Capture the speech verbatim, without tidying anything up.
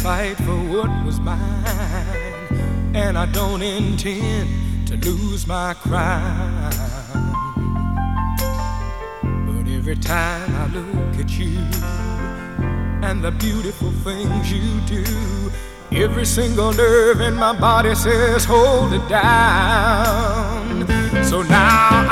fight for what was mine, and I don't intend to lose my crown. But every time I look at you and the beautiful things you do, every single nerve in my body says hold it down. So now